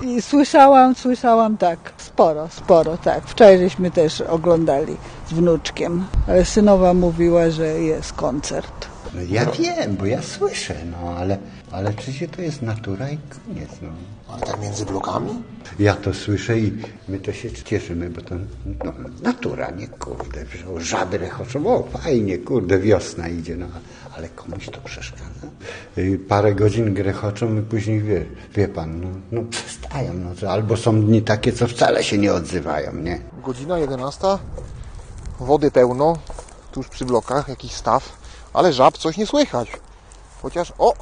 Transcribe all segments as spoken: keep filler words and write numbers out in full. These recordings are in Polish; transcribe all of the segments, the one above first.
I słyszałam, słyszałam tak, sporo, sporo, tak. Wczoraj żeśmy też oglądali z wnuczkiem, ale synowa mówiła, że jest koncert. No ja wiem, bo ja słyszę, no ale, ale przecież to jest natura i koniec, no. Ale tak między blokami? Ja to słyszę i my to się cieszymy, bo to no, natura, nie kurde, żaby rechoczą, o fajnie, kurde, wiosna idzie, no ale komuś to przeszkadza. I parę godzin grechoczą i później wie, wie pan, no, no przestają, no to albo są dni takie, co wcale się nie odzywają, nie? Godzina jedenasta, wody pełno, tuż przy blokach, jakiś staw, ale żab coś nie słychać. Chociaż, o,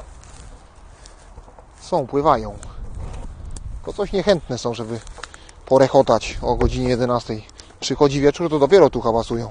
są, pływają. To coś niechętne są, żeby porechotać o godzinie jedenastej. Przychodzi wieczór, to dopiero tu hałasują.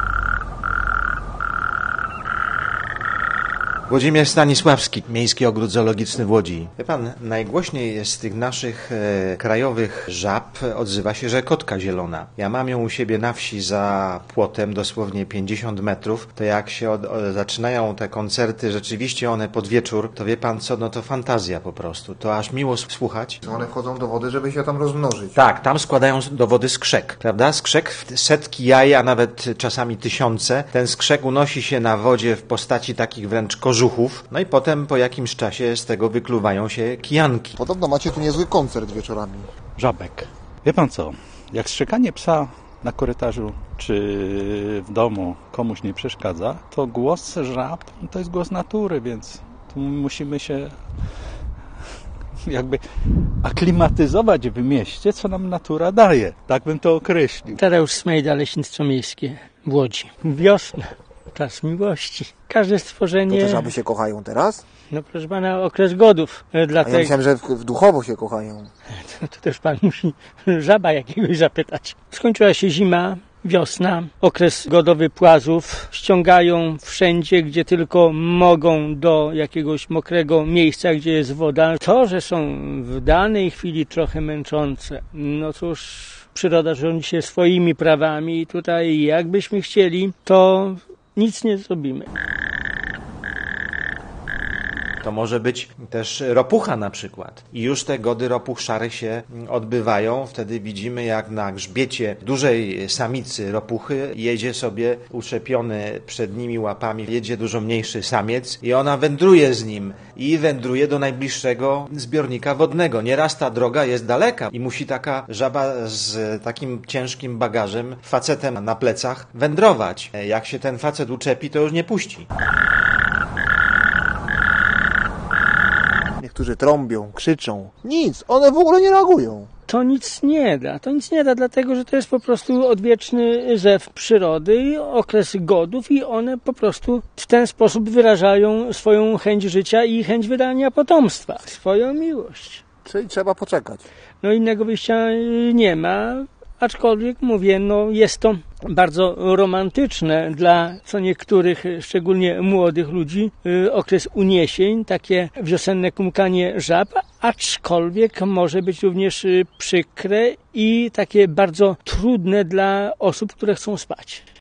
Włodzimierz Stanisławski, Miejski Ogród Zoologiczny w Łodzi. Wie pan, najgłośniej jest z tych naszych e, krajowych żab odzywa się rzekotka zielona. Ja mam ją u siebie na wsi za płotem, dosłownie pięćdziesiąt metrów. To jak się od, o, zaczynają te koncerty, rzeczywiście one pod wieczór, to wie pan co, no to fantazja po prostu. To aż miło słuchać. One wchodzą do wody, żeby się tam rozmnożyć. Tak, tam składają do wody skrzek, prawda? Skrzek, setki jaj, a nawet czasami tysiące. Ten skrzek unosi się na wodzie w postaci takich wręcz kożuchów. No i potem po jakimś czasie z tego wykluwają się kijanki. Podobno macie tu niezły koncert wieczorami. Żabek. Wie pan co? Jak strzekanie psa na korytarzu czy w domu komuś nie przeszkadza, to głos żab to jest głos natury, więc tu musimy się jakby aklimatyzować w mieście, co nam natura daje. Tak bym to określił. Tadeusz Smejda, Leśnictwo Miejskie w Łodzi. Wiosna. Czas miłości. Każde stworzenie... To te żaby się kochają teraz? No proszę pana, okres godów. Dlatego... A ja myślałem, że w, w duchowo się kochają. To, to też pan musi żaba jakiegoś zapytać. Skończyła się zima, wiosna, okres godowy płazów. Ściągają wszędzie, gdzie tylko mogą, do jakiegoś mokrego miejsca, gdzie jest woda. To, że są w danej chwili trochę męczące, no cóż, przyroda rządzi się swoimi prawami i tutaj jakbyśmy chcieli, to nic nie zrobimy. To może być też ropucha na przykład. I już te gody ropuch szarych się odbywają. Wtedy widzimy, jak na grzbiecie dużej samicy ropuchy jedzie sobie uczepiony przed nimi łapami, jedzie dużo mniejszy samiec i ona wędruje z nim i wędruje do najbliższego zbiornika wodnego. Nieraz ta droga jest daleka i musi taka żaba z takim ciężkim bagażem, facetem na plecach wędrować. Jak się ten facet uczepi, to już nie puści. Niektórzy trąbią, krzyczą. Nic, one w ogóle nie reagują. To nic nie da. To nic nie da, dlatego że to jest po prostu odwieczny zew przyrody, okres godów i one po prostu w ten sposób wyrażają swoją chęć życia i chęć wydania potomstwa, swoją miłość. Czyli trzeba poczekać. No innego wyjścia nie ma. Aczkolwiek mówię, no jest to bardzo romantyczne dla co niektórych, szczególnie młodych ludzi, okres uniesień, takie wiosenne kumkanie żab, aczkolwiek może być również przykre i takie bardzo trudne dla osób, które chcą spać.